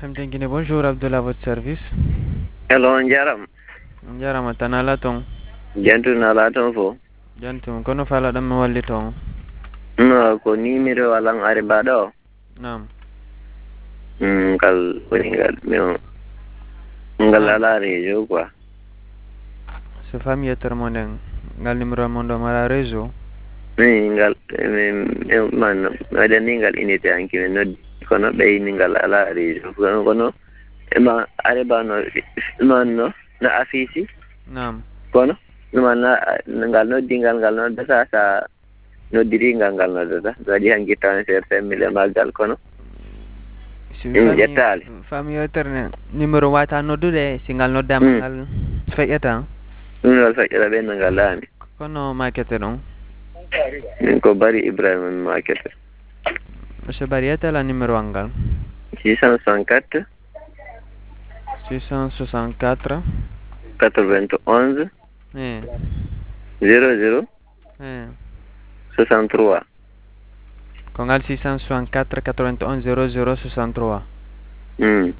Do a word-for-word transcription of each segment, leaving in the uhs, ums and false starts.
F M Tenguine, bonjour Abdullah, à votre service. Hello, njaram. Jarama tanala ton. Jantu na laton fo. Jantum kono fala dam walli ton. No, ko nimiro walang aribado. Nam. Hmm, kal ngal mio. Ngal Nam. ala rejo quoi. Se famille termonen ngal numero mondo mara réseau. Ni ngal man ada ningal inite anki no kono be ningal ala rejo kono kono ema aribano man no na afisi Nam. kono man na ngal no dingal ngal no dasa sa no diri ngal ngal no dasa gadi hangi tan ser famille magal kono. Si Hmm, famille jettali. famille terne numero wata noddude singal noddama Hmm. ngal feƴƴata. Ɗum wal feƴƴata ɓe no ngalani. Kono makete ɗon. Min ko Bari Ibrahima mi makete. Monsieur Barieta la numéro angal. six cent soixante-quatre six cent soixante-quatre. quatre-vingt-onze Eh. zéro zéro Eh. soixante-trois. Kongal six cent soixante-quatre quatre-vingt-onze zéro zéro soixante-trois. Hmm.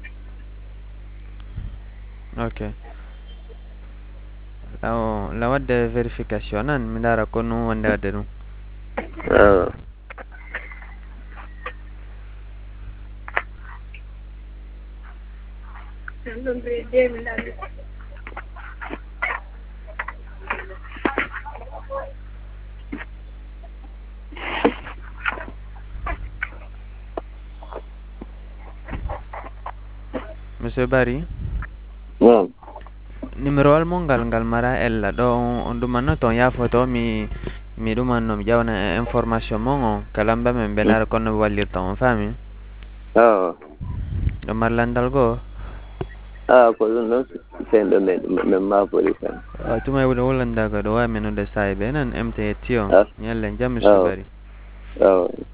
Ok. La la wadde verification nan mi dara ko no wonde wadde ɗum. Ah. Monsieur Barry, Bon. numéro wal mo ngal ngal mara ella ɗo on ɗumanno toon yafoto mi mi ɗumanno mi ƴawna information mon o kalamba men ɓe dara konno ɓe wallirta on faami Ah. ɗo marlandal goo Ah, ko ɗum ɗon sembe men men mafori tan. tuma e wuɗo wulandaga ɗo wawi menude sahiɓe nan M T yetti on Ah. ñallen jam Monsieur Ah. Barry. Ah.